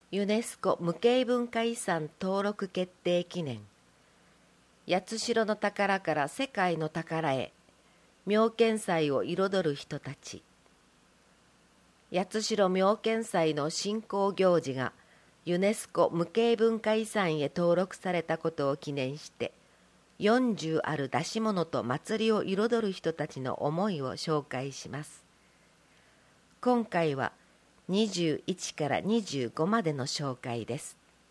ユネスコ無形文化遺産登録決定記念。八代の宝から世界の宝へ、妙見祭を彩る人たち。八代妙見祭の信仰行事がユネスコ無形文化遺産へ登録されたことを記念して、40ある出し物と祭りを彩る人たちの思いを紹介します。今回は21から25までの紹介です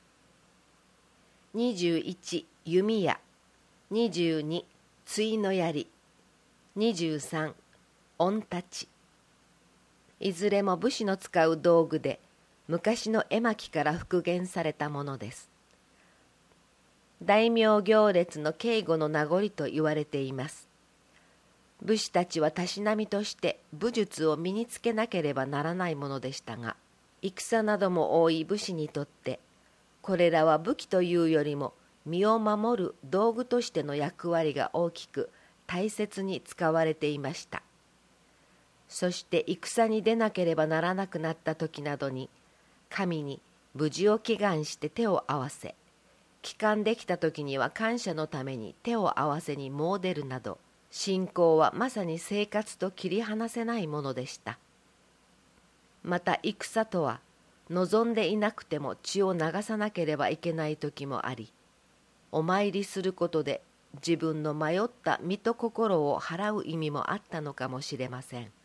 。21、弓矢。22、対の槍。23、御太刀。いずれも武士の使う道具で、昔の絵巻から復元されたものです。大名行列の警護の名残と言われています。武士たちはたしなみとして武術を身につけなければならないものでしたが、戦なども多い武士にとって、これらは武器というよりも身を守る道具としての役割が大きく大切に使われていました。そして戦に出なければならなくなった時などに、神に無事を祈願して手を合わせ、帰還できた時には感謝のために手を合わせに詣でるなど、信仰はまさに生活と切り離せないものでした。また戦とは望んでいなくても血を流さなければいけない時もあり、お参りすることで自分の迷った身と心を払う意味もあったのかもしれません。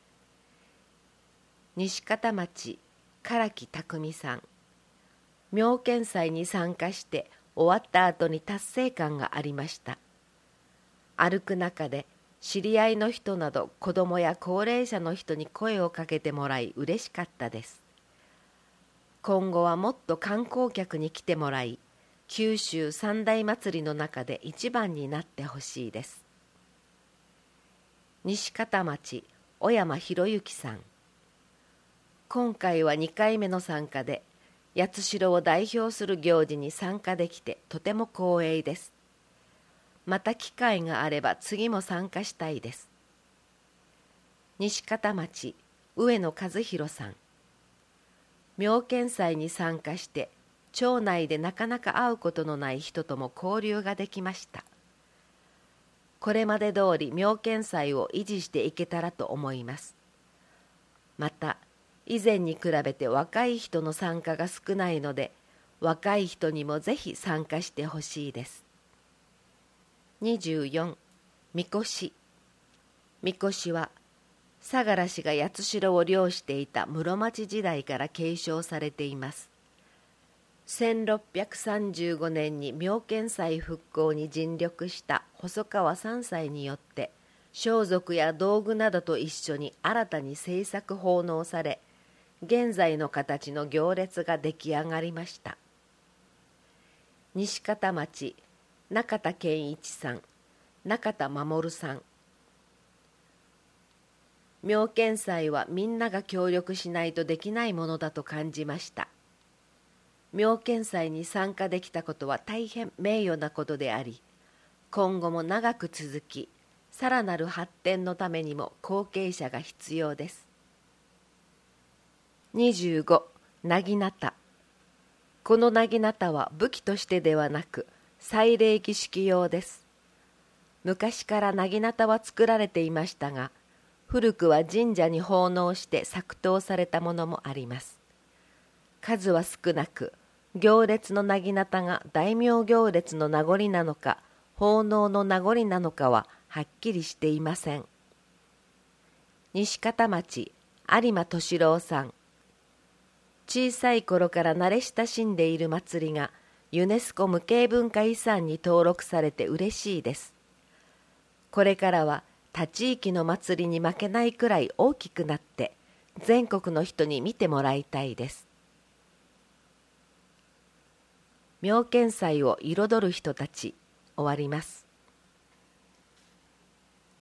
西方町唐木匠さん。妙見祭に参加して終わった後に達成感がありました。歩く中で知り合いの人など子供や高齢者の人に声をかけてもらい嬉しかったです。今後はもっと観光客に来てもらい、九州三大祭りの中で一番になってほしいです。西方町小山博之さん。今回は2回目の参加で、八代を代表する行事に参加できてとても光栄です。また機会があれば次も参加したいです。西方町上野和弘さん。妙見祭に参加して町内でなかなか会うことのない人とも交流ができました。これまで通り妙見祭を維持していけたらと思います。また以前に比べて若い人の参加が少ないので、若い人にもぜひ参加してほしいです。24、みこし。みこしは相良氏が八代を領していた室町時代から継承されています。1635年に妙見祭復興に尽力した細川三斎によって装束や道具などと一緒に新たに製作奉納され、現在の形の行列が出来上がりました。西方町中田健一さん、中田守さん。妙見祭はみんなが協力しないとできないものだと感じました。妙見祭に参加できたことは大変名誉なことであり、今後も長く続き、さらなる発展のためにも後継者が必要です。25、なぎなた。このなぎなたは武器としてではなく、祭礼儀式用です。昔からなぎなたは作られていましたが、古くは神社に奉納して作刀されたものもあります。数は少なく、行列のなぎなたが大名行列の名残なのか、奉納の名残なのかははっきりしていません。西方町有馬敏郎さん。小さい頃から慣れ親しんでいる祭りがユネスコ無形文化遺産に登録されて嬉しいです。これからは他地域の祭りに負けないくらい大きくなって全国の人に見てもらいたいです。妙見祭を彩る人たち、終わります。